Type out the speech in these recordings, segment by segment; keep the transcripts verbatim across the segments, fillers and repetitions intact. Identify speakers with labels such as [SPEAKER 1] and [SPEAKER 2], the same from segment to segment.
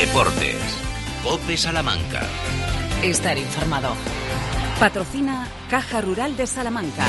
[SPEAKER 1] Deportes. COPE Salamanca.
[SPEAKER 2] Estar informado. Patrocina Caja Rural de Salamanca.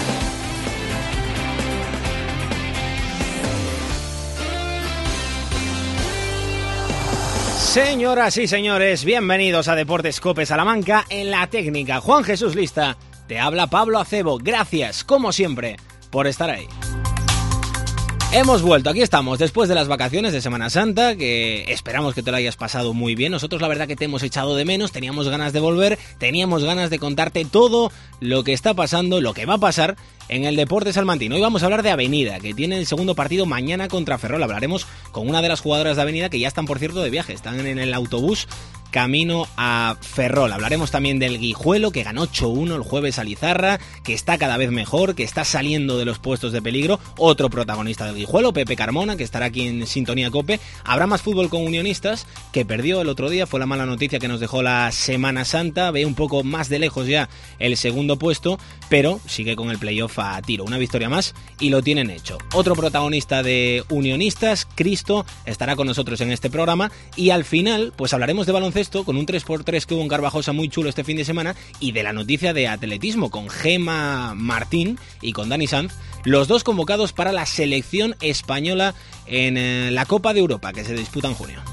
[SPEAKER 3] Señoras y señores, bienvenidos a Deportes COPE Salamanca. En la técnica, Juan Jesús Lista. Te habla Pablo Acebo. Gracias, como siempre, por estar ahí. Hemos vuelto, aquí estamos, después de las vacaciones de Semana Santa, que esperamos que te lo hayas pasado muy bien. Nosotros la verdad que te hemos echado de menos, teníamos ganas de volver, teníamos ganas de contarte todo lo que está pasando, lo que va a pasar en el deporte salmantino. Hoy vamos a hablar de Avenida, que tiene el segundo partido mañana contra Ferrol. Hablaremos con una de las jugadoras de Avenida que ya están, por cierto, de viaje, están en el autobús camino a Ferrol. Hablaremos también del Guijuelo, que ganó ocho uno el jueves a Lizarra, que está cada vez mejor, que está saliendo de los puestos de peligro. Otro protagonista del Guijuelo, Pepe Carmona, que estará aquí en Sintonía COPE. Habrá más fútbol con Unionistas, que perdió el otro día, fue la mala noticia que nos dejó la Semana Santa. Ve un poco más de lejos ya el segundo puesto, pero sigue con el playoff a tiro. Una victoria más y lo tienen hecho. Otro protagonista de Unionistas, Cristo, estará con nosotros en este programa. Y al final, pues hablaremos de baloncesto con un tres por tres que hubo en Carvajosa muy chulo este fin de semana, y de la noticia de atletismo con Gemma Martín y con Dani Sanz, los dos convocados para la selección española en eh, la Copa de Europa que se disputa en junio.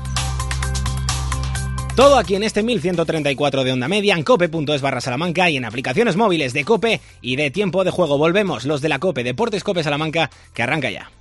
[SPEAKER 3] Todo aquí en este mil ciento treinta y cuatro de onda media, en cope.es barra Salamanca y en aplicaciones móviles de COPE y de Tiempo de Juego. Volvemos, los de la COPE, Deportes COPE Salamanca, que arranca ya.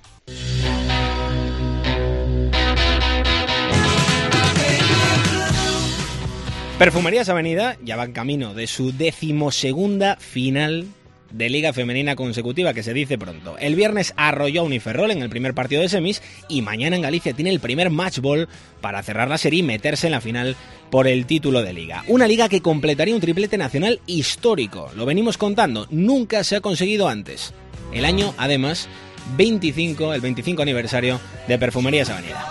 [SPEAKER 3] Perfumerías Avenida ya va en camino de su decimosegunda final de Liga Femenina consecutiva, que se dice pronto. El viernes arrolló a Uniferrol en el primer partido de semis y mañana en Galicia tiene el primer match ball para cerrar la serie y meterse en la final por el título de Liga. Una Liga que completaría un triplete nacional histórico. Lo venimos contando, nunca se ha conseguido antes. El año, además, veinticinco, el veinticinco aniversario de Perfumerías Avenida.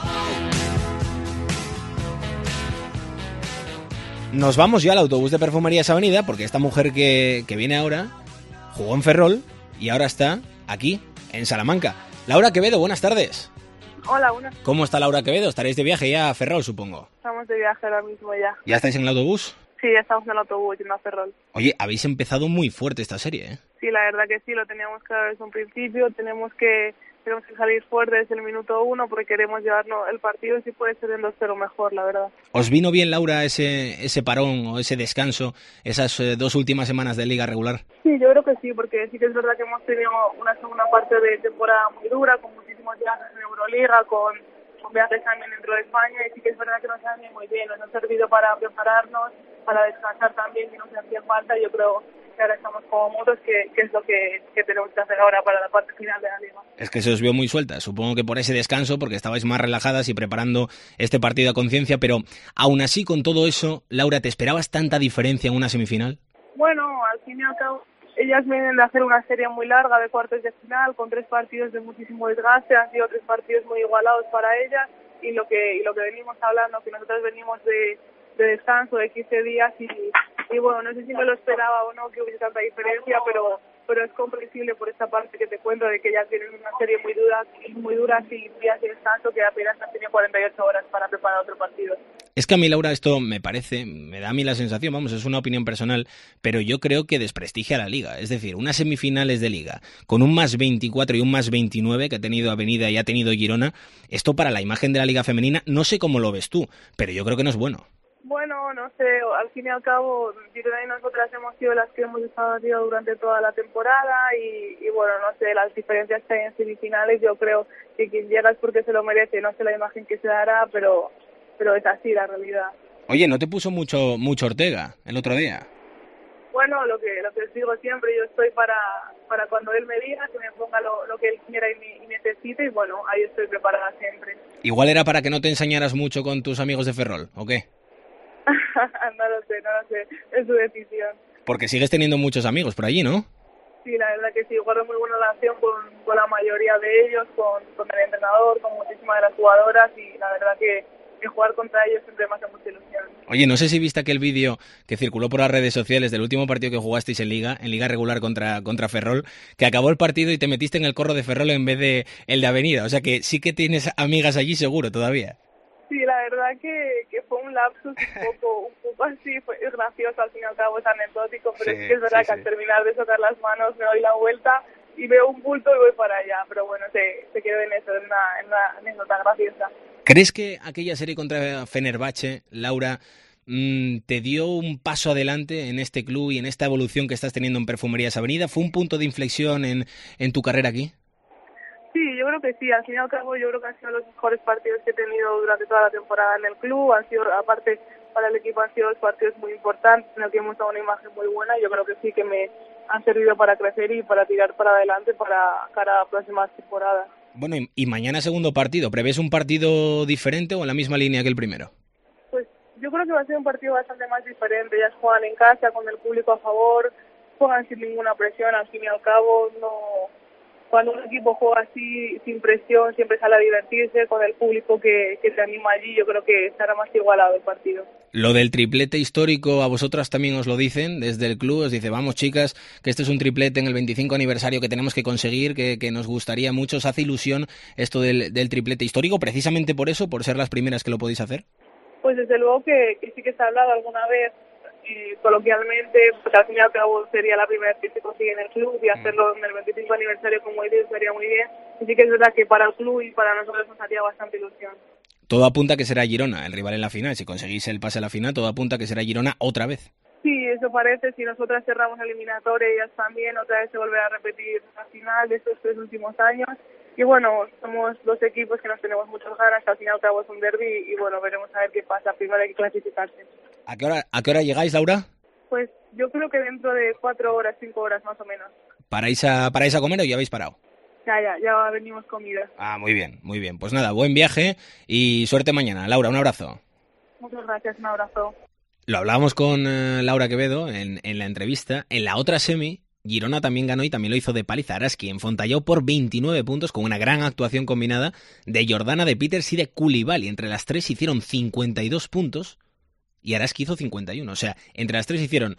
[SPEAKER 3] Nos vamos ya al autobús de Perfumerías Avenida, porque esta mujer que, que viene ahora jugó en Ferrol y ahora está aquí, en Salamanca. Laura Quevedo, buenas tardes.
[SPEAKER 4] Hola, buenas.
[SPEAKER 3] ¿Cómo está Laura Quevedo? Estaréis de viaje ya a Ferrol, supongo.
[SPEAKER 4] Estamos de viaje ahora mismo ya.
[SPEAKER 3] ¿Ya estáis en el autobús?
[SPEAKER 4] Sí, ya estamos en el autobús yendo a Ferrol.
[SPEAKER 3] Oye, habéis empezado muy fuerte esta serie, ¿eh? Sí,
[SPEAKER 4] la verdad que sí, lo teníamos claro desde un principio. Tenemos que... Tenemos que salir fuerte desde el minuto uno porque queremos llevarnos el partido y si puede ser en dos cero mejor, la verdad.
[SPEAKER 3] ¿Os vino bien, Laura, ese ese parón o ese descanso, esas eh, dos últimas semanas de Liga regular?
[SPEAKER 4] Sí, yo creo que sí, porque sí que es verdad que hemos tenido una segunda parte de temporada muy dura, con muchísimos viajes en Euroliga, con, con viajes también dentro de España, y sí que es verdad que nos ha venido muy bien, nos ha servido para prepararnos, para descansar también, que nos hacía falta, y yo creo que ahora estamos como motos, que, que es lo que, que tenemos que hacer ahora para la parte final de la Liga.
[SPEAKER 3] Es que se os vio muy suelta, supongo que por ese descanso, porque estabais más relajadas y preparando este partido a conciencia, pero aún así, con todo eso, Laura, ¿te esperabas tanta diferencia en una semifinal?
[SPEAKER 4] Bueno, al fin y al cabo, ellas vienen de hacer una serie muy larga de cuartos de final, con tres partidos de muchísimo desgaste, han sido tres partidos muy igualados para ellas, y lo que y lo que venimos hablando, que nosotros venimos de, de descanso de quince días, y, y bueno, no sé si me lo esperaba o no que hubiese tanta diferencia, pero pero es comprensible por esta parte que te cuento de que ya tienen una serie muy dura, muy dura sin días de descanso, que apenas han tenido cuarenta y ocho horas para preparar otro partido.
[SPEAKER 3] Es que a mí, Laura, esto me parece, me da a mí la sensación, vamos, es una opinión personal, pero yo creo que desprestigia a la Liga. Es decir, unas semifinales de Liga con un más veinticuatro y un más veintinueve que ha tenido Avenida y ha tenido Girona, esto para la imagen de la Liga Femenina, no sé cómo lo ves tú, pero yo creo que no es bueno.
[SPEAKER 4] Bueno, no sé, al fin y al cabo, Girona y nosotras hemos sido las que hemos estado aquí durante toda la temporada y, y bueno, no sé, las diferencias que hay en semifinales, yo creo que quien llega es porque se lo merece, no sé la imagen que se dará, pero pero es así la realidad.
[SPEAKER 3] Oye, ¿no te puso mucho mucho Ortega el otro día?
[SPEAKER 4] Bueno, lo que lo que les digo siempre, yo estoy para para cuando él me diga, que me ponga lo, lo que él quiera y, me, y necesite, y bueno, ahí estoy preparada siempre.
[SPEAKER 3] Igual era para que no te ensañaras mucho con tus amigos de Ferrol, ¿o qué?
[SPEAKER 4] No lo sé, no lo sé, es su decisión.
[SPEAKER 3] Porque sigues teniendo muchos amigos por allí, ¿no?
[SPEAKER 4] Sí, la verdad que sí, guardo muy buena relación con, con la mayoría de ellos, con, con el entrenador, con muchísimas de las jugadoras, y la verdad que, que jugar contra ellos siempre me hace mucha ilusión.
[SPEAKER 3] Oye, no sé si viste aquel vídeo que circuló por las redes sociales del último partido que jugasteis en Liga, en Liga regular contra, contra Ferrol, que acabó el partido y te metiste en el corro de Ferrol en vez de el de Avenida, o sea que sí que tienes amigas allí seguro todavía.
[SPEAKER 4] Sí, la verdad que, que fue un lapsus un poco, un poco así, fue es gracioso, al fin y al cabo es anecdótico, pero sí, es que es verdad sí, que sí. Al terminar de tocar las manos me doy la vuelta y veo un bulto y voy para allá, pero bueno, se, se quedó en eso, en una, en una anécdota graciosa.
[SPEAKER 3] ¿Crees que aquella serie contra Fenerbahce, Laura, mmm, te dio un paso adelante en este club y en esta evolución que estás teniendo en Perfumerías Avenida? ¿Fue un punto de inflexión en, en tu carrera aquí?
[SPEAKER 4] Sí, yo creo que sí. Al fin y al cabo, yo creo que han sido los mejores partidos que he tenido durante toda la temporada en el club. Han sido, aparte, para el equipo han sido dos partidos muy importantes en los que hemos dado una imagen muy buena. Yo creo que sí que me han servido para crecer y para tirar para adelante para cara a próximas temporadas.
[SPEAKER 3] Bueno, y, y mañana segundo partido. ¿Prevés un partido diferente o en la misma línea que el primero?
[SPEAKER 4] Pues yo creo que va a ser un partido bastante más diferente. Ellas juegan en casa, con el público a favor, juegan sin ninguna presión. Al fin y al cabo, no... Cuando un equipo juega así, sin presión, siempre sale a divertirse, con el público que, que se anima allí, yo creo que estará más igualado el partido.
[SPEAKER 3] Lo del triplete histórico, a vosotras también os lo dicen desde el club, os dice, vamos chicas, que este es un triplete en el veinticinco aniversario que tenemos que conseguir, que, que nos gustaría mucho, os hace ilusión esto del, del triplete histórico, precisamente por eso, por ser las primeras que lo podéis hacer.
[SPEAKER 4] Pues desde luego que, que sí que se ha hablado alguna vez, y coloquialmente, porque al fin y al cabo sería la primera vez que se consigue en el club y hacerlo en el veinticinco aniversario como dices sería muy bien. Y sí que es verdad que para el club y para nosotros nos haría bastante ilusión.
[SPEAKER 3] Todo apunta a que será Girona el rival en la final. Si conseguís el pase a la final, todo apunta a que será Girona otra vez.
[SPEAKER 4] Sí, eso parece. Si nosotras cerramos eliminatoria, ellas también, otra vez se volverá a repetir la final de estos tres últimos años. Y bueno, somos dos equipos que nos tenemos muchas ganas, que al fin y al cabo es un derbi y bueno, veremos a ver qué pasa. Primero hay que clasificarse.
[SPEAKER 3] ¿A qué hora, a qué hora llegáis, Laura?
[SPEAKER 4] Pues yo creo que dentro de cuatro horas, cinco horas más o menos.
[SPEAKER 3] ¿Paráis a, paráis a comer o ya habéis parado?
[SPEAKER 4] Ya, ya, ya venimos comidas.
[SPEAKER 3] Ah, muy bien, muy bien. Pues nada, buen viaje y suerte mañana. Laura, un abrazo.
[SPEAKER 4] Muchas gracias, un abrazo.
[SPEAKER 3] Lo hablábamos con uh, Laura Quevedo en, en la entrevista. En la otra semi, Girona también ganó y también lo hizo de paliza Araski en Fontallao por veintinueve puntos con una gran actuación combinada de Jordana, de Peters y de Koulibaly. Entre las tres hicieron cincuenta y dos puntos y Araski hizo cincuenta y uno. O sea, entre las tres hicieron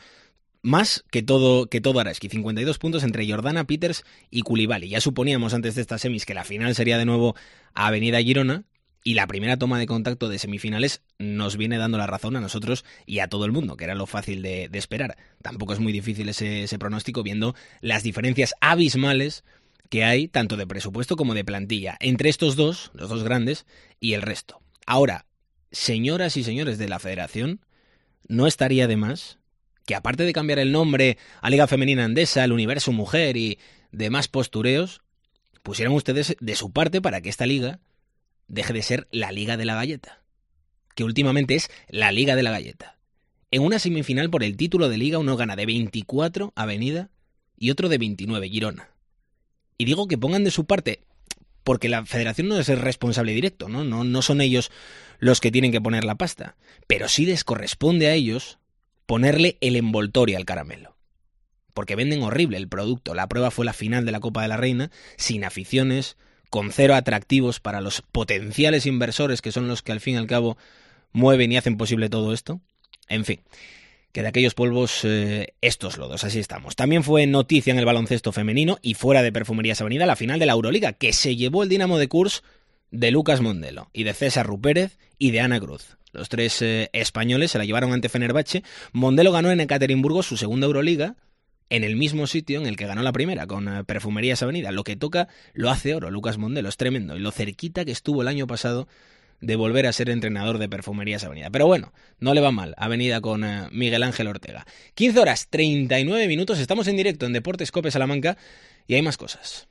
[SPEAKER 3] más que todo que todo Araski. cincuenta y dos puntos entre Jordana, Peters y Koulibaly. Ya suponíamos antes de estas semis que la final sería de nuevo Avenida Girona. Y la primera toma de contacto de semifinales nos viene dando la razón a nosotros y a todo el mundo, que era lo fácil de, de esperar. Tampoco es muy difícil ese, ese pronóstico viendo las diferencias abismales que hay, tanto de presupuesto como de plantilla, entre estos dos, los dos grandes, y el resto. Ahora, señoras y señores de la Federación, no estaría de más que, aparte de cambiar el nombre a Liga Femenina Endesa, el Universo Mujer y demás postureos, pusieran ustedes de su parte para que esta liga deje de ser la Liga de la Galleta, que últimamente es la Liga de la Galleta. En una semifinal por el título de Liga uno gana de veinticuatro Avenida y otro de veintinueve Girona. Y digo que pongan de su parte porque la Federación no es el responsable directo, ¿no? No, no son ellos los que tienen que poner la pasta, pero sí les corresponde a ellos ponerle el envoltorio al caramelo. Porque venden horrible el producto. La prueba fue la final de la Copa de la Reina, sin aficiones, con cero atractivos para los potenciales inversores que son los que al fin y al cabo mueven y hacen posible todo esto. En fin, que de aquellos polvos eh, estos lodos, así estamos. También fue noticia en el baloncesto femenino y fuera de Perfumerías Avenida la final de la Euroliga, que se llevó el Dinamo de Kurs de Lucas Mondelo y de César Rupérez y de Ana Cruz. Los tres eh, españoles se la llevaron ante Fenerbahce. Mondelo ganó en Ekaterimburgo su segunda Euroliga, en el mismo sitio en el que ganó la primera, con uh, Perfumerías Avenida. Lo que toca lo hace oro, Lucas Mondelo, es tremendo. Y lo cerquita que estuvo el año pasado de volver a ser entrenador de Perfumerías Avenida. Pero bueno, no le va mal, Avenida con uh, Miguel Ángel Ortega. quince horas, treinta y nueve minutos, estamos en directo en Deportes Cope Salamanca y hay más cosas.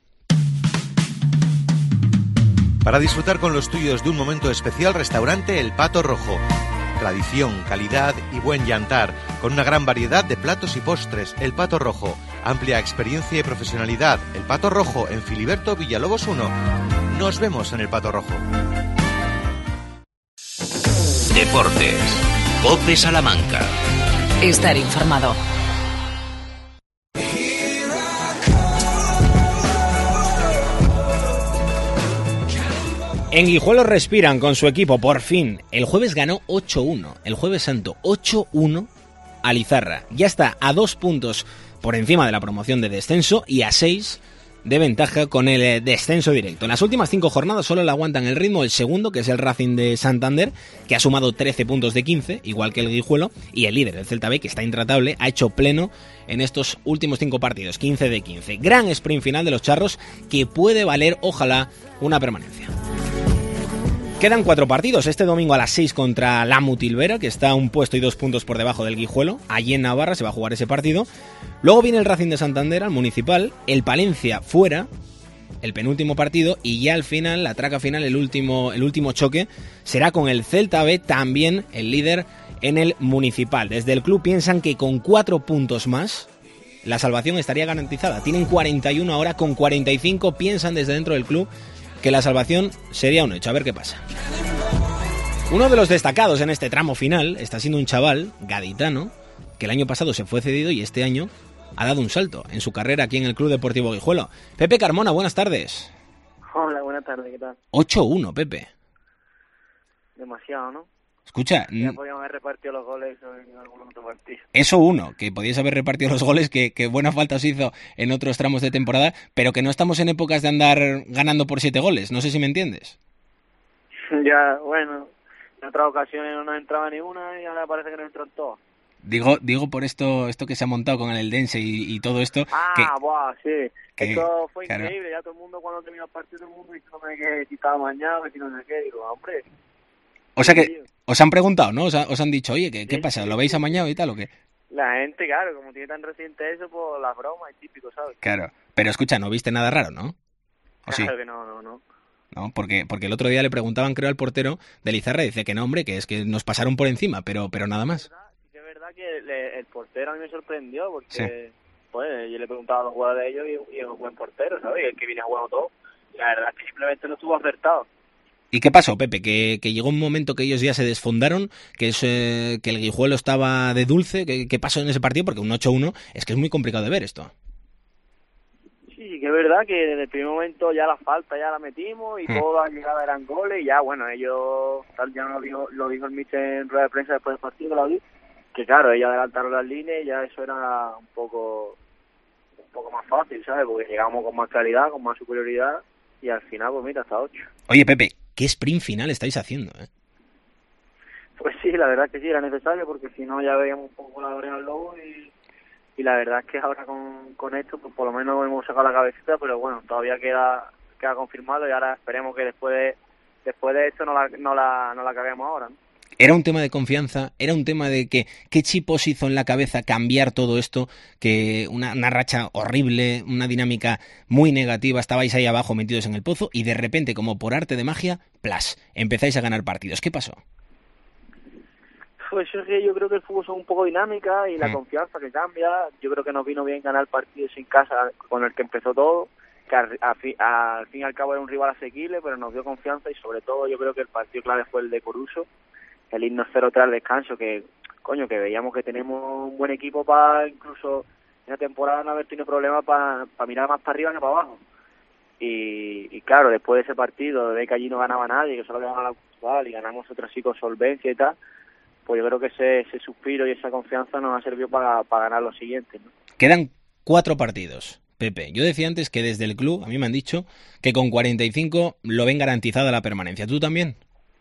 [SPEAKER 5] Para disfrutar con los tuyos de un momento especial, restaurante El Pato Rojo. Tradición, calidad y buen yantar, con una gran variedad de platos y postres. El Pato Rojo, amplia experiencia y profesionalidad. El Pato Rojo, en Filiberto Villalobos uno. Nos vemos en El Pato Rojo.
[SPEAKER 1] Deportes. Cope Salamanca.
[SPEAKER 2] Estar informado.
[SPEAKER 3] En Guijuelo respiran con su equipo, por fin. El jueves ganó ocho uno, el Jueves Santo ocho uno a Lizarra. Ya está a dos puntos por encima de la promoción de descenso y a seis de ventaja con el eh, descenso directo. En las últimas cinco jornadas solo le aguantan el ritmo el segundo, que es el Racing de Santander, que ha sumado trece puntos de quince, igual que el Guijuelo, y el líder, el Celta B, que está intratable, ha hecho pleno en estos últimos cinco partidos, quince de quince. Gran sprint final de los charros que puede valer, ojalá, una permanencia. Quedan cuatro partidos, este domingo a las seis contra la Mutilvera, que está un puesto y dos puntos por debajo del Guijuelo. Allí en Navarra se va a jugar ese partido. Luego viene el Racing de Santander al Municipal, el Palencia fuera, el penúltimo partido, y ya al final, la traca final, el último, el último choque, será con el Celta B, también el líder en el Municipal. Desde el club piensan que con cuatro puntos más la salvación estaría garantizada. Tienen cuarenta y uno ahora, con cuarenta y cinco piensan desde dentro del club que la salvación sería un hecho. A ver qué pasa. Uno de los destacados en este tramo final está siendo un chaval gaditano que el año pasado se fue cedido y este año ha dado un salto en su carrera aquí en el Club Deportivo Guijuelo. Pepe Carmona, buenas tardes.
[SPEAKER 6] Hola, buenas tardes, ¿qué tal?
[SPEAKER 3] ocho uno, Pepe.
[SPEAKER 6] Demasiado, ¿no?
[SPEAKER 3] Escucha,
[SPEAKER 6] ya podíamos haber repartido los goles en algún otro partido.
[SPEAKER 3] Eso uno, que podíais haber repartido los goles, que, que buena falta os hizo en otros tramos de temporada, pero que no estamos en épocas de andar ganando por siete goles, no sé si me entiendes.
[SPEAKER 6] Ya, bueno, en otras ocasiones no nos entraba ni una y ahora parece que nos entran todas.
[SPEAKER 3] Digo, digo por esto esto que se ha montado con el Eldense y, y todo esto.
[SPEAKER 6] Ah,
[SPEAKER 3] que,
[SPEAKER 6] buah, sí.
[SPEAKER 3] que,
[SPEAKER 6] esto fue
[SPEAKER 3] claro.
[SPEAKER 6] increíble, ya todo el mundo cuando terminó el partido, todo el mundo diciéndome que si estaba mañana, que si no sé qué, digo, hombre.
[SPEAKER 3] O sea que os han preguntado, ¿no? Os, ha, os han dicho, oye, ¿qué, qué
[SPEAKER 6] sí,
[SPEAKER 3] pasa?
[SPEAKER 6] sí,
[SPEAKER 3] ¿Lo veis
[SPEAKER 6] sí.
[SPEAKER 3] amañado y tal o qué?
[SPEAKER 6] La gente, claro, como tiene tan reciente eso, pues las bromas, es típico, ¿sabes?
[SPEAKER 3] Claro, pero escucha, no viste nada raro, ¿no? ¿O sí?
[SPEAKER 6] Claro que no, no, no.
[SPEAKER 3] No, porque, porque el otro día le preguntaban, creo, al portero de Lizarra, y dice que no, hombre, que es que nos pasaron por encima, pero, pero nada más.
[SPEAKER 6] Sí que es verdad que el, el portero a mí me sorprendió, porque
[SPEAKER 3] Sí.
[SPEAKER 6] pues yo le preguntaba a los jugadores de ellos y, y es un buen portero, ¿sabes? Y el que viene a jugar todo. La verdad es que simplemente no estuvo acertado.
[SPEAKER 3] ¿Y qué pasó, Pepe? Que, que llegó un momento que ellos ya se desfondaron, que es eh, que el Guijuelo estaba de dulce. ¿Qué, qué pasó en ese partido? Porque un ocho uno es que es muy complicado de ver esto.
[SPEAKER 6] Sí, que es verdad que desde el primer momento ya la falta ya la metimos y
[SPEAKER 3] Hmm.
[SPEAKER 6] todas las llegadas eran goles y ya, bueno, ellos, tal ya lo dijo, lo dijo el míster en rueda de prensa después del partido, lo vi, que claro, ellos adelantaron las líneas y ya eso era un poco un poco más fácil, ¿sabes? Porque llegamos con más calidad, con más superioridad y al final, pues mira, hasta ocho.
[SPEAKER 3] Oye, Pepe, ¿qué sprint final estáis haciendo, eh?
[SPEAKER 6] Pues sí, la verdad que sí, era necesario porque si no ya veíamos un poco la oreja al lobo y, y la verdad es que ahora con, con esto pues por lo menos hemos sacado la cabecita, pero bueno, todavía queda queda confirmado y ahora esperemos que después de, después de esto no la, no la, no la caguemos ahora, ¿no?
[SPEAKER 3] Era un tema de confianza, era un tema de que qué chip os hizo en la cabeza cambiar todo esto, que una, una racha horrible, una dinámica muy negativa, estabais ahí abajo metidos en el pozo y de repente, como por arte de magia, plas, empezáis a ganar partidos. ¿Qué pasó?
[SPEAKER 6] Pues es que yo creo que el fútbol son un poco dinámica y la
[SPEAKER 3] Mm.
[SPEAKER 6] confianza que cambia. Yo creo que nos vino bien ganar partidos en casa con el que empezó todo, que al, a fi- al fin y al cabo era un rival asequible, pero nos dio confianza y sobre todo yo creo que el partido clave fue el de Coruso, el irnos cero tres al descanso, que coño, que veíamos que tenemos un buen equipo para incluso en la temporada no haber tenido problemas para pa mirar más para arriba que para abajo. Y, y claro, después de ese partido, de que allí no ganaba nadie, que solo ganaba la Portugal y ganamos otro así con solvencia y tal, pues yo creo que ese, ese suspiro y esa confianza nos ha servido para, para ganar los siguientes, ¿no?
[SPEAKER 3] Quedan cuatro partidos, Pepe. Yo decía antes que desde el club, a mí me han dicho que con cuarenta y cinco lo ven garantizada la permanencia. ¿Tú también?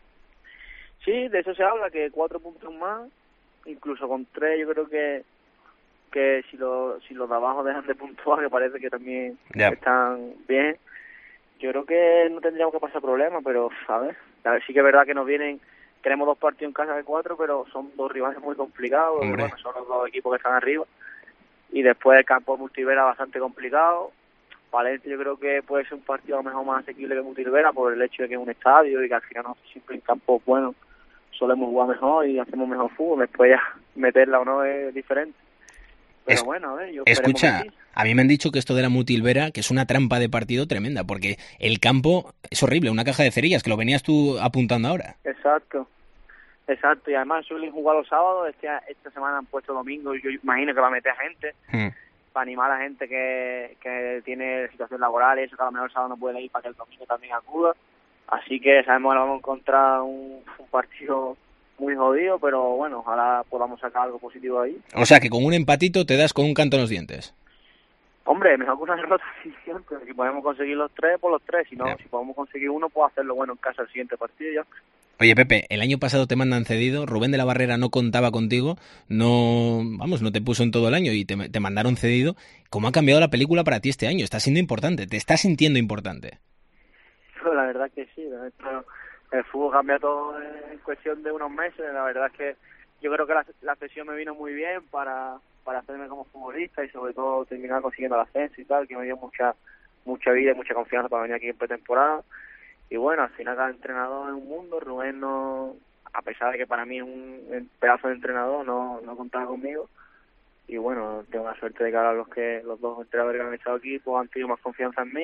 [SPEAKER 6] Sí, de eso se habla, que cuatro puntos más, incluso con tres, yo creo que que si, lo, si los de abajo dejan de puntuar, que parece que también
[SPEAKER 3] Ya.
[SPEAKER 6] están bien, yo creo que no tendríamos que pasar problemas, pero a ver, a ver, sí que es verdad que nos vienen, tenemos dos partidos en casa de cuatro, pero son dos rivales muy complicados,
[SPEAKER 3] Hombre.
[SPEAKER 6] bueno, son los dos equipos que están arriba, y después el campo de Multivera bastante complicado. Valencia yo creo que puede ser un partido a lo mejor más asequible que Multivera por el hecho de que es un estadio y que al final no siempre en campos buenos solemos jugar mejor y hacemos mejor fútbol, después ya meterla o no es diferente. Pero
[SPEAKER 3] Es-
[SPEAKER 6] bueno, a ver, yo esperemos
[SPEAKER 3] Escucha,
[SPEAKER 6] que sí.
[SPEAKER 3] a mí me han dicho que esto de la Mutilvera, que es una trampa de partido tremenda, porque el campo es horrible, una caja de cerillas, que lo venías tú apuntando ahora.
[SPEAKER 6] Exacto, exacto, y además suelen jugar los sábados, este, esta semana han puesto domingo y yo imagino que va a meter gente
[SPEAKER 3] Hmm.
[SPEAKER 6] para animar a la gente que, que tiene situación laboral y eso, que a lo mejor el sábado no puede ir para que el domingo también acuda, así que sabemos que vamos a encontrar un, un partido muy jodido, pero bueno, ojalá podamos sacar algo positivo ahí.
[SPEAKER 3] O sea, que con un empatito te das con un canto en los dientes.
[SPEAKER 6] Hombre, mejor que una derrota sí siempre. Si podemos conseguir los tres, pues los tres. Si no, yeah. si podemos conseguir uno, pues hacerlo bueno en casa el siguiente partido ya.
[SPEAKER 3] Oye, Pepe, el año pasado te mandan cedido, Rubén de la Barrera no contaba contigo, no, vamos, no te puso en todo el año y te, te mandaron cedido. ¿Cómo ha cambiado la película para ti este año? Está siendo importante, te está sintiendo importante.
[SPEAKER 6] Pues la verdad que sí, la verdad, el fútbol cambia todo en cuestión de unos meses. La verdad es que yo creo que la, la sesión me vino muy bien para, para hacerme como futbolista y sobre todo terminar consiguiendo el ascenso y tal, que me dio mucha, mucha vida y mucha confianza para venir aquí en pretemporada. Y bueno, al final cada entrenador es un mundo. Rubén no, a pesar de que para mí es un pedazo de entrenador, no, no contaba conmigo. Y bueno, tengo la suerte de que ahora los que los dos entrenadores que han estado aquí pues han tenido más confianza en mí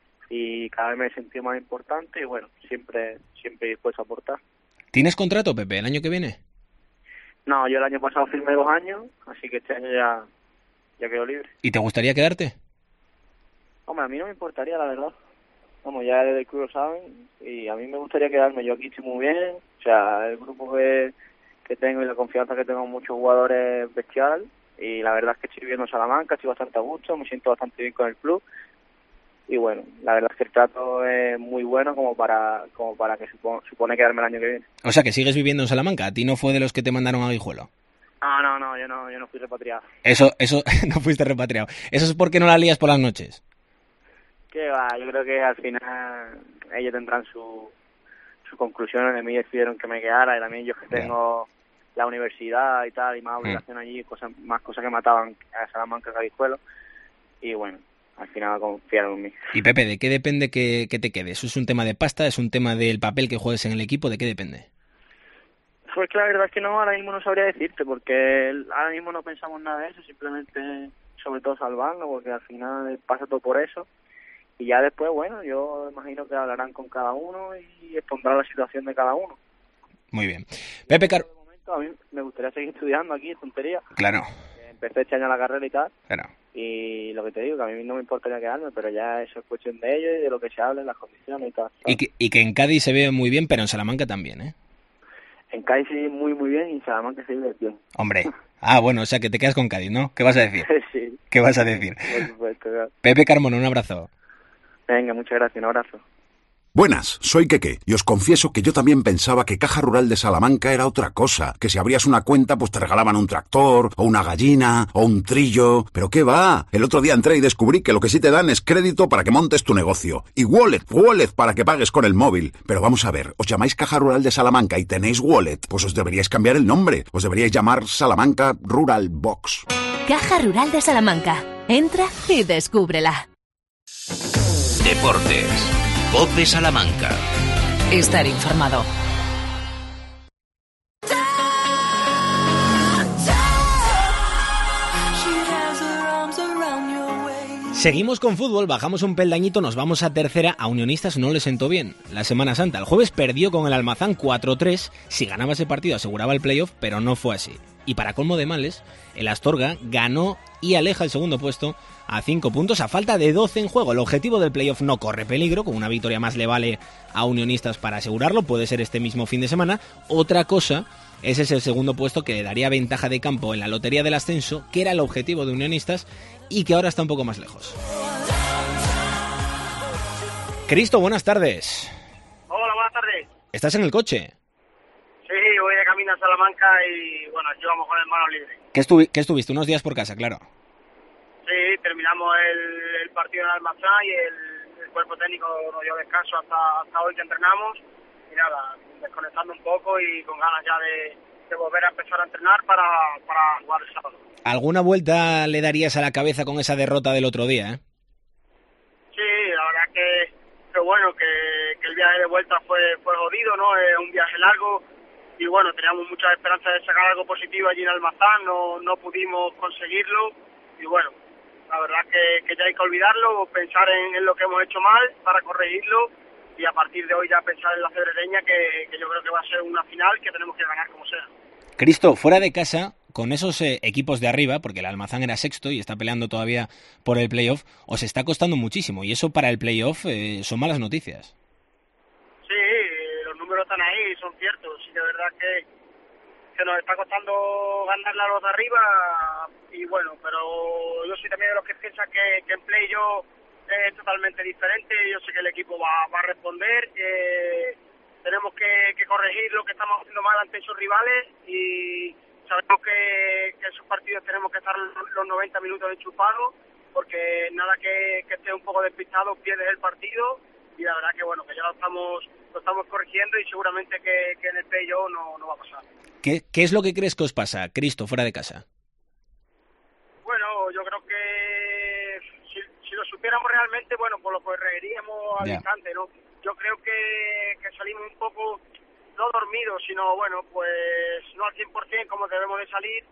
[SPEAKER 6] y cada vez me he sentido más importante y bueno, siempre siempre dispuesto a aportar.
[SPEAKER 3] ¿Tienes contrato, Pepe, el año que viene?
[SPEAKER 6] No, yo el año pasado firmé dos años, así que este año ya, ya quedo libre.
[SPEAKER 3] ¿Y te gustaría quedarte?
[SPEAKER 6] Hombre, a mí no me importaría, la verdad. Vamos, ya desde el club lo saben y a mí me gustaría quedarme. Yo aquí estoy muy bien, o sea, el grupo que, que tengo y la confianza que tengo en muchos jugadores es bestial y la verdad es que estoy viviendo en Salamanca, estoy bastante a gusto, me siento bastante bien con el club y bueno, la verdad es que el trato es muy bueno como para como para que supone, supone quedarme el año que viene.
[SPEAKER 3] O sea, que sigues viviendo en Salamanca, ¿a ti no fue de los que te mandaron a Guijuelo?
[SPEAKER 6] No, no, no, yo no, yo no fui repatriado.
[SPEAKER 3] Eso, eso, no fuiste repatriado. ¿Eso es porque no la lías por las noches?
[SPEAKER 6] Que va, yo creo que al final ellos tendrán su, su conclusiones. De mí decidieron que me quedara y también yo que tengo yeah. la universidad y tal y más obligación mm. allí, cosas más cosas que mataban a Salamanca que a Guijuelo y bueno, al final confiaron en mí.
[SPEAKER 3] Y Pepe, ¿de qué depende que, que te quedes? ¿Es un tema de pasta? ¿Es un tema del papel que juegues en el equipo? ¿De qué depende?
[SPEAKER 6] Pues que la verdad es que no, ahora mismo no sabría decirte porque ahora mismo no pensamos nada de eso, simplemente sobre todo salvarlo porque al final pasa todo por eso. Y ya después, bueno, yo imagino que hablarán con cada uno y expondrán la situación de cada uno.
[SPEAKER 3] Muy bien. Pepe Car...
[SPEAKER 6] De momento, a mí me gustaría seguir estudiando aquí, tontería.
[SPEAKER 3] Claro.
[SPEAKER 6] Empecé este año la carrera y tal.
[SPEAKER 3] Claro.
[SPEAKER 6] Y lo que te digo, que a mí no me importaría quedarme, pero ya eso es cuestión de ellos y de lo que se hable, las condiciones y tal.
[SPEAKER 3] Y que, y que en Cádiz se ve muy bien, pero en Salamanca también, ¿eh?
[SPEAKER 6] En Cádiz se ve muy, muy bien y en Salamanca se ve bien.
[SPEAKER 3] Hombre. Ah, bueno, o sea que te quedas con Cádiz, ¿no? ¿Qué vas a decir?
[SPEAKER 6] Sí.
[SPEAKER 3] ¿Qué vas a decir?
[SPEAKER 6] Por supuesto, claro.
[SPEAKER 3] Pepe Carmona, un abrazo.
[SPEAKER 6] Venga, muchas gracias, un abrazo.
[SPEAKER 7] Buenas, soy Keke, y os confieso que yo también pensaba que Caja Rural de Salamanca era otra cosa, que si abrías una cuenta pues te regalaban un tractor, o una gallina, o un trillo, pero ¿qué va? El otro día entré y descubrí que lo que sí te dan es crédito para que montes tu negocio, y wallet, wallet para que pagues con el móvil. Pero vamos a ver, os llamáis Caja Rural de Salamanca y tenéis wallet, pues os deberíais cambiar el nombre, os deberíais llamar Salamanca Rural Box.
[SPEAKER 8] Caja Rural de Salamanca, entra y descúbrela.
[SPEAKER 1] Deportes. COPE Salamanca.
[SPEAKER 2] Estar informado.
[SPEAKER 3] Seguimos con fútbol, bajamos un peldañito, nos vamos a tercera. A Unionistas no le sentó bien la Semana Santa. El jueves perdió con el Almazán cuatro tres. Si ganaba ese partido aseguraba el playoff, pero no fue así. Y para colmo de males, el Astorga ganó y aleja el segundo puesto a cinco puntos a falta de doce en juego. El objetivo del playoff no corre peligro, con una victoria más le vale a Unionistas para asegurarlo, puede ser este mismo fin de semana. Otra cosa es ese segundo puesto que le daría ventaja de campo en la lotería del ascenso, que era el objetivo de Unionistas y que ahora está un poco más lejos. Cristo, buenas tardes.
[SPEAKER 9] Hola, buenas tardes.
[SPEAKER 3] ¿Estás en el coche?
[SPEAKER 9] Sí, voy de camino a Salamanca y bueno, aquí vamos con el mano libre.
[SPEAKER 3] ¿Qué, estuvi- ¿Qué estuviste? Unos días por casa, claro.
[SPEAKER 9] Sí, terminamos el, el partido en Almazán y el, el cuerpo técnico nos dio descanso hasta, hasta hoy que entrenamos y nada, desconectando un poco y con ganas ya de, de volver a empezar a entrenar para, para jugar el sábado.
[SPEAKER 3] ¿Alguna vuelta le darías a la cabeza con esa derrota del otro día, eh?
[SPEAKER 9] Sí, la verdad que, que bueno, que, que el viaje de vuelta fue, fue jodido, ¿no? Es un viaje largo y bueno, teníamos muchas esperanzas de sacar algo positivo allí en Almazán, no, no pudimos conseguirlo y bueno, la verdad que, que ya hay que olvidarlo, pensar en, en lo que hemos hecho mal para corregirlo y a partir de hoy ya pensar en la cebrereña que, que yo creo que va a ser una final que tenemos que ganar como sea.
[SPEAKER 3] Cristo, fuera de casa, con esos eh, equipos de arriba, porque el Almazán era sexto y está peleando todavía por el playoff, os está costando muchísimo y eso para el playoff eh, son malas noticias.
[SPEAKER 9] Sí, los números están ahí, son ciertos, sí que es verdad que, que nos está costando ganarle a los de arriba, y bueno, pero yo soy también de los que piensan que, que en playoff es totalmente diferente. Yo sé que el equipo va, va a responder. Eh, tenemos que, que corregir lo que estamos haciendo mal ante esos rivales y sabemos que, que esos partidos tenemos que estar los noventa minutos enchufados, porque nada que, que esté un poco despistado pierdes el partido, y la verdad que bueno, que ya lo estamos lo estamos corrigiendo y seguramente que, que en el playoff no, no va a pasar.
[SPEAKER 3] ¿Qué, ¿Qué es lo que crees que os pasa, Cristo, fuera de casa?
[SPEAKER 9] Bueno, yo creo que si, si lo supiéramos realmente, bueno, pues lo corregiríamos al
[SPEAKER 3] Ya.
[SPEAKER 9] instante, ¿no? Yo creo que, que salimos un poco, no dormidos, sino bueno, pues no al cien por ciento como debemos de salir.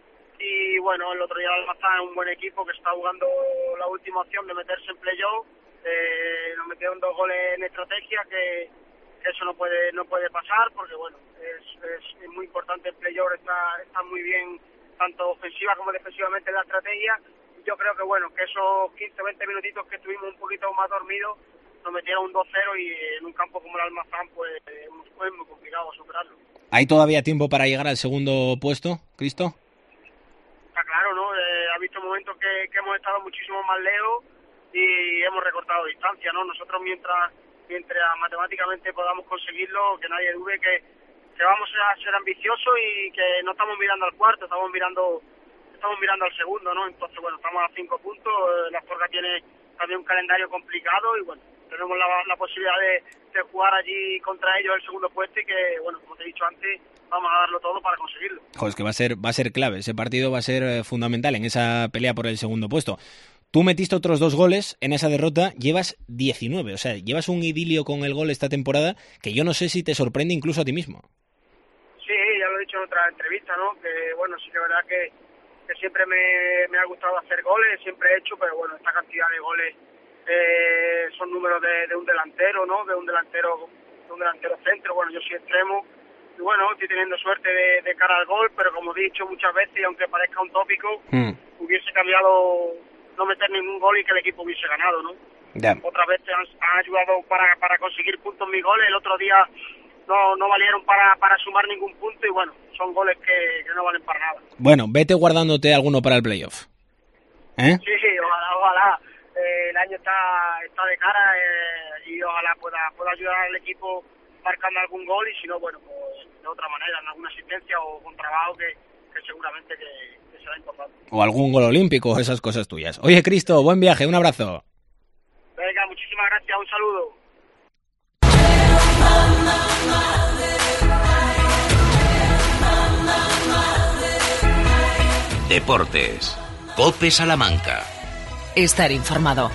[SPEAKER 9] Y bueno, el otro día el Almazán es un buen equipo que está jugando la última opción de meterse en playoff. Eh, nos metieron dos goles en estrategia, que, que eso no puede no puede pasar, porque bueno, es, es, es muy importante el playoff, está, está muy bien tanto ofensiva como defensivamente en la estrategia. Yo creo que bueno, que esos quince o veinte minutitos que estuvimos un poquito más dormidos nos metieron un dos cero, y en un campo como el Almazán pues fue muy complicado superarlo.
[SPEAKER 3] ¿Hay todavía tiempo para llegar al segundo puesto, Cristo?
[SPEAKER 9] Está claro, ¿no? Eh, ha visto momentos que, que hemos estado muchísimo más lejos y hemos recortado distancia, ¿no? Nosotros mientras mientras matemáticamente podamos conseguirlo, que nadie dude que, que vamos a ser ambiciosos y que no estamos mirando al cuarto, estamos mirando estamos mirando al segundo, ¿no? Entonces, bueno, estamos a cinco puntos, eh, la Astorga tiene también un calendario complicado y, bueno, tenemos la, la posibilidad de, de jugar allí contra ellos el segundo puesto y que, bueno, como te he dicho antes, vamos a darlo todo para conseguirlo.
[SPEAKER 3] Joder, es que va a ser, va a ser clave, ese partido va a ser eh, fundamental en esa pelea por el segundo puesto. Tú metiste otros dos goles en esa derrota, llevas diecinueve, o sea, llevas un idilio con el gol esta temporada que yo no sé si te sorprende incluso a ti mismo.
[SPEAKER 9] Sí, ya lo he dicho en otra entrevista, ¿no? Que, bueno, sí que es verdad que, que siempre me, me ha gustado hacer goles, siempre he hecho, pero bueno, esta cantidad de goles eh, son números de, de un delantero, ¿no? De un delantero, de un delantero centro. Bueno, yo soy extremo y bueno, estoy teniendo suerte de, de cara al gol, pero como he dicho muchas veces, y aunque parezca un tópico, mm. hubiese cambiado no meter ningún gol y que el equipo hubiese ganado, ¿no?
[SPEAKER 3] Yeah.
[SPEAKER 9] Otras veces han, han ayudado para, para conseguir puntos mis goles, el otro día no, no valieron para, para sumar ningún punto y bueno, son goles que, que no valen para nada.
[SPEAKER 3] Bueno, vete guardándote alguno para el playoff. ¿Eh?
[SPEAKER 9] Sí, sí, ojalá, ojalá. Eh, el año está, está de cara eh, y ojalá pueda, pueda ayudar al equipo marcando algún gol y si no, bueno, pues de otra manera, en alguna asistencia o con trabajo que, que seguramente que, que será importante.
[SPEAKER 3] O algún gol olímpico, esas cosas tuyas. Oye, Cristo, buen viaje, un abrazo.
[SPEAKER 9] Venga, muchísimas gracias, un saludo.
[SPEAKER 1] Deportes. COPE Salamanca.
[SPEAKER 2] Estar informado.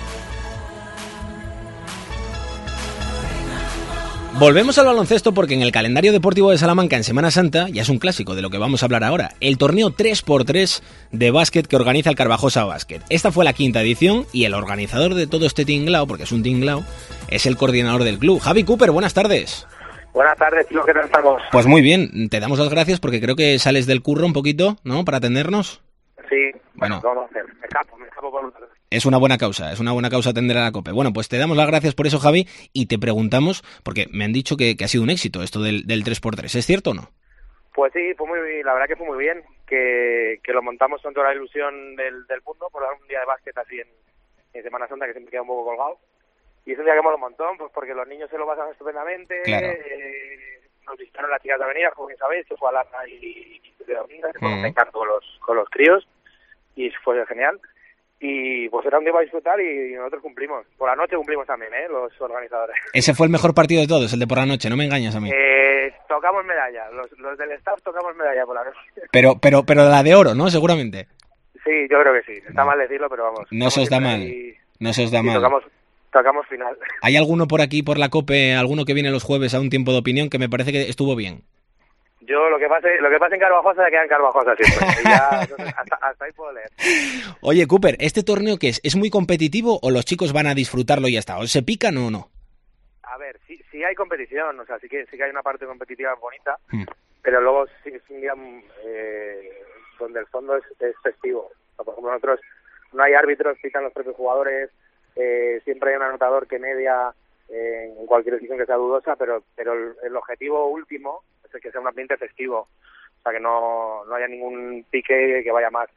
[SPEAKER 3] Volvemos al baloncesto porque en el calendario deportivo de Salamanca en Semana Santa, ya es un clásico de lo que vamos a hablar ahora, el torneo tres por tres de básquet que organiza el Carvajosa Básquet. Esta fue la quinta edición y el organizador de todo este tinglao, porque es un tinglao, es el coordinador del club. Javi Cooper, buenas tardes.
[SPEAKER 10] Buenas tardes, tío, ¿qué tal estamos?
[SPEAKER 3] Pues muy bien, te damos las gracias porque creo que sales del curro un poquito, ¿no?, para atendernos.
[SPEAKER 10] Sí,
[SPEAKER 3] bueno,
[SPEAKER 10] bueno, vamos a hacer, me escapo, me escapo por un lado.
[SPEAKER 3] Es una buena causa, es una buena causa atender a la COPE. Bueno, pues te damos las gracias por eso, Javi, y te preguntamos, porque me han dicho que, que ha sido un éxito esto del, del tres por tres, ¿es cierto o no?
[SPEAKER 10] Pues sí, fue muy, la verdad que fue muy bien, que, que lo montamos con toda la ilusión del, del mundo, por dar un día de básquet así en, en Semana Santa, que siempre queda un poco colgado. Y es un día que mola un montón, pues porque los niños se lo pasan estupendamente,
[SPEAKER 3] claro.
[SPEAKER 10] eh, nos visitaron las chicas de Avenida, como bien sabéis, que fue a Larna y, y de Dominga, que fue un encanto con los, con los críos, y fue genial. Y pues era un día para disfrutar y nosotros cumplimos. Por la noche cumplimos también, ¿eh? Los organizadores.
[SPEAKER 3] Ese fue el mejor partido de todos, el de por la noche, no me engañas a mí.
[SPEAKER 10] Eh, tocamos medalla, los, los del staff tocamos medalla por la noche.
[SPEAKER 3] Pero, pero, pero la de oro, ¿no? Seguramente.
[SPEAKER 10] Sí, yo creo que sí. Está mal decirlo, pero vamos.
[SPEAKER 3] No se os da mal, no se os da mal.
[SPEAKER 10] Tocamos, tocamos final.
[SPEAKER 3] ¿Hay alguno por aquí, por la COPE, alguno que viene los jueves a un tiempo de opinión que me parece que estuvo bien?
[SPEAKER 10] Yo lo que pase, lo que pase en Carvajosa se queda en Carvajosa siempre. Y ya, entonces, hasta, hasta ahí puedo leer.
[SPEAKER 3] Oye, Cooper, ¿este torneo qué es? ¿Es muy competitivo o los chicos van a disfrutarlo y ya está? ¿O se pican o no?
[SPEAKER 10] A ver, sí, sí hay competición, o sea, sí que sí que hay una parte competitiva bonita,
[SPEAKER 3] hmm.
[SPEAKER 10] pero luego sí es un día eh, donde el fondo es, es festivo. O sea, por ejemplo, nosotros no hay árbitros, pitan los propios jugadores, eh, siempre hay un anotador que media eh, en cualquier decisión que sea dudosa, pero pero el, el objetivo último es que sea un ambiente festivo, o sea, que no, no haya ningún pique que vaya más.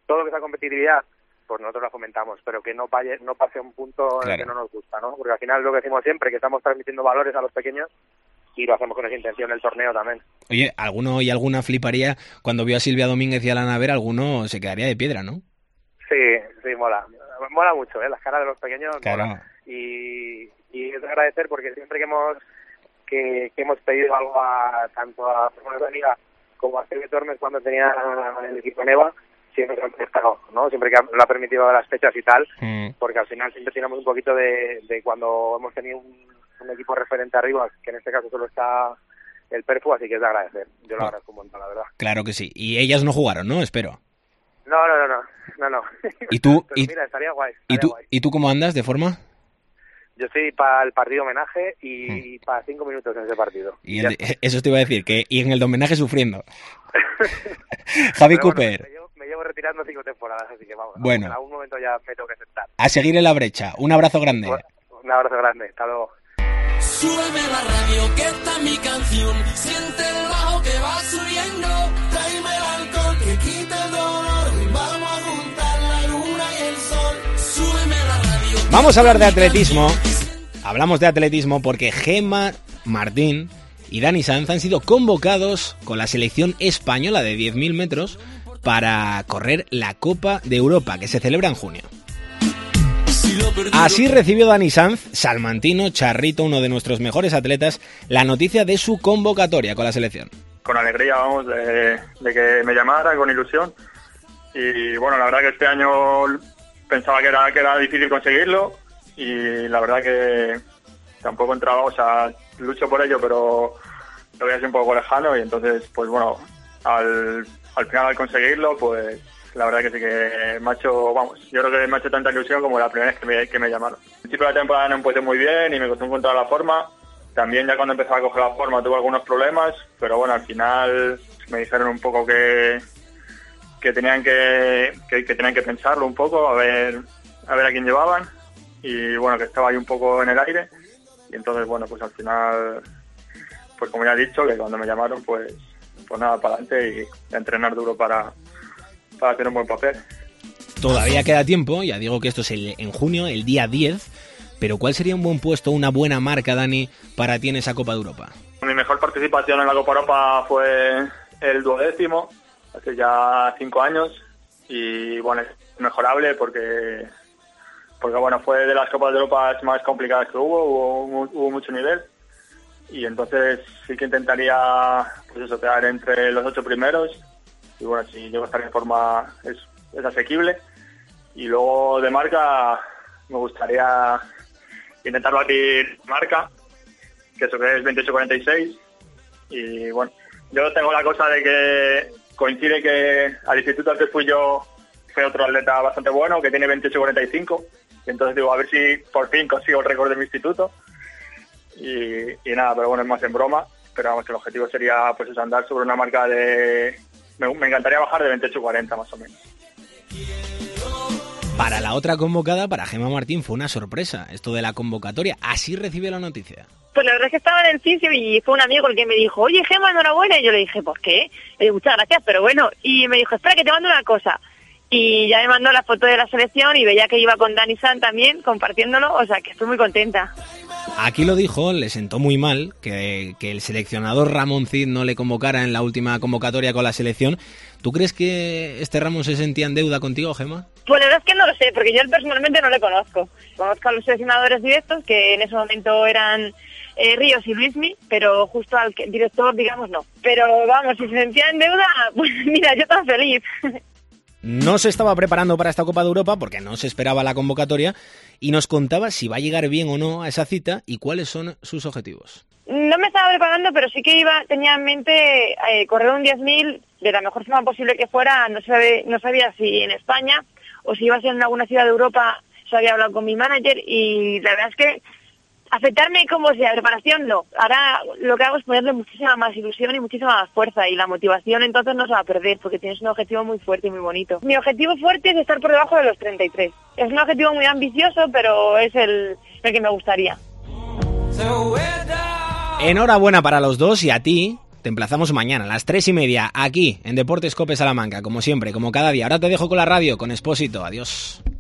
[SPEAKER 10] todo lo que sea competitividad, pues nosotros la fomentamos, pero que no vaya, no pase a un punto en el que no nos gusta, ¿no? Porque al final lo que decimos siempre, que estamos transmitiendo valores a los pequeños y lo hacemos con esa intención en el torneo también.
[SPEAKER 3] Oye, alguno y alguna fliparía cuando vio a Silvia Domínguez y a la Navera, alguno se quedaría de piedra, ¿no?
[SPEAKER 10] Sí, sí, mola. Mola mucho, ¿eh? Las caras de los pequeños.
[SPEAKER 3] Claro.
[SPEAKER 10] Mola. Y, y es de agradecer porque siempre que hemos que, que hemos pedido algo a tanto a Fernando Liga como a Silvia Tormes cuando tenía el equipo Neva, siempre se han prestado, ¿no? Siempre que lo ha permitido las fechas y tal, mm. porque al final siempre tenemos un poquito de, de cuando hemos tenido un, un equipo referente arriba, que en este caso solo está el Perfu, así que es de agradecer. Yo lo oh. agradezco un montón, la verdad.
[SPEAKER 3] Claro que sí. Y ellas no jugaron, ¿no? Espero.
[SPEAKER 10] No, no, no, no, no, no.
[SPEAKER 3] ¿Y tú?
[SPEAKER 10] Pero
[SPEAKER 3] y,
[SPEAKER 10] mira, estaría guay. Estaría
[SPEAKER 3] ¿y tú,
[SPEAKER 10] guay.
[SPEAKER 3] ¿Y tú cómo andas de forma?
[SPEAKER 10] Yo estoy para el partido homenaje y mm. para cinco minutos en ese partido.
[SPEAKER 3] Y el, eso te iba a decir, que y en el de homenaje sufriendo. Javi
[SPEAKER 10] Pero
[SPEAKER 3] Cooper.
[SPEAKER 10] Bueno, me, llevo, me llevo retirando cinco temporadas, así que vamos.
[SPEAKER 3] Bueno.
[SPEAKER 10] En algún momento ya me tengo que sentar.
[SPEAKER 3] A seguir en la brecha. Un abrazo grande.
[SPEAKER 10] Un abrazo grande. Hasta luego.
[SPEAKER 11] Súbeme la radio, que esta es mi canción. Siente el bajo que va subiendo. Tráeme el alcohol que quita el dolor. Vamos a juntar la luna y el sol. Súbeme la radio.
[SPEAKER 3] Vamos a hablar de atletismo. Hablamos de atletismo porque Gemma Martín y Dani Sanz han sido convocados con la selección española de diez mil metros para correr la Copa de Europa, que se celebra en junio. Así recibió Dani Sanz, salmantino, charrito, uno de nuestros mejores atletas, la noticia de su convocatoria con la selección.
[SPEAKER 12] Con alegría, vamos, de, de que me llamara, con ilusión. Y bueno, la verdad que este año pensaba que era, que era difícil conseguirlo y la verdad que tampoco entraba, o sea, lucho por ello, pero lo veía así un poco lejano y entonces, pues bueno, al, al final al conseguirlo, pues la verdad que sí que me ha hecho, vamos, yo creo que me ha hecho tanta ilusión como la primera vez que me, que me llamaron. Al principio de la temporada no empecé muy bien y me costó encontrar la forma. También ya cuando empezaba a coger la forma tuve algunos problemas, pero bueno, al final me dijeron un poco que que tenían que, que, que tenían que pensarlo un poco, a ver a ver a quién llevaban y bueno, que estaba ahí un poco en el aire y entonces bueno, pues al final, pues como ya he dicho, que cuando me llamaron pues pues nada, para adelante y a entrenar duro para para hacer un buen papel.
[SPEAKER 3] Todavía queda tiempo, ya digo que esto es el, en junio, el día diez, pero ¿cuál sería un buen puesto, una buena marca, Dani, para ti en esa Copa de Europa?
[SPEAKER 12] Mi mejor participación en la Copa Europa fue el duodécimo, hace ya cinco años, y bueno, es mejorable porque, porque bueno, fue de las Copas de Europa más complicadas que hubo, hubo, hubo mucho nivel, y entonces sí que intentaría, pues eso, quedar entre los ocho primeros, y bueno, si llego a estar en forma es, es asequible. Y luego de marca me gustaría intentar batir marca, que eso que es veintiocho cuarenta y seis. Y bueno, yo tengo la cosa de que coincide que al instituto al que fui yo fue otro atleta bastante bueno, que tiene veintiocho cuarenta y cinco. Y entonces digo, a ver si por fin consigo el récord de mi instituto. Y, y nada, pero bueno, es más en broma. Pero vamos, el objetivo sería pues eso, andar sobre una marca de... Me, me encantaría bajar de veintiocho cuarenta más o menos.
[SPEAKER 3] Para la otra convocada, para Gemma Martín, fue una sorpresa esto de la convocatoria. Así recibió la noticia.
[SPEAKER 13] Pues la verdad es que estaba en el fisio y fue un amigo el que me dijo, oye Gemma, enhorabuena. Y yo le dije, ¿por qué? Le dije, muchas gracias, pero bueno. Y me dijo, espera que te mando una cosa. Y ya me mandó la foto de la selección y veía que iba con Dani Sanz también, compartiéndolo, o sea que estoy muy contenta.
[SPEAKER 3] Aquí lo dijo, le sentó muy mal que, que el seleccionador Ramón Cid no le convocara en la última convocatoria con la selección. ¿Tú crees que este Ramón se sentía en deuda contigo, Gemma?
[SPEAKER 13] Pues la verdad es que no lo sé, porque yo personalmente no le conozco. Conozco a los seleccionadores directos, que en ese momento eran eh, Ríos y Luismi, pero justo al que, director, digamos, no. Pero vamos, si se sentía en deuda, pues mira, yo tan feliz.
[SPEAKER 3] No se estaba preparando para esta Copa de Europa porque no se esperaba la convocatoria y nos contaba si va a llegar bien o no a esa cita y cuáles son sus objetivos.
[SPEAKER 13] No me estaba preparando, pero sí que iba tenía en mente eh, correr un diez mil de la mejor forma posible que fuera. No sabe, no sabía si en España o si iba a ser en alguna ciudad de Europa. Eso había hablado con mi manager y la verdad es que afectarme como sea, preparación no. Ahora lo que hago es ponerle muchísima más ilusión y muchísima más fuerza y la motivación entonces no se va a perder porque tienes un objetivo muy fuerte y muy bonito. Mi objetivo fuerte es estar por debajo de los treinta y tres. Es un objetivo muy ambicioso, pero es el, el que me gustaría.
[SPEAKER 3] Enhorabuena para los dos y a ti, te emplazamos mañana a las tres y media aquí en Deportes Cope Salamanca, como siempre, como cada día. Ahora te dejo con la radio, con Expósito. Adiós.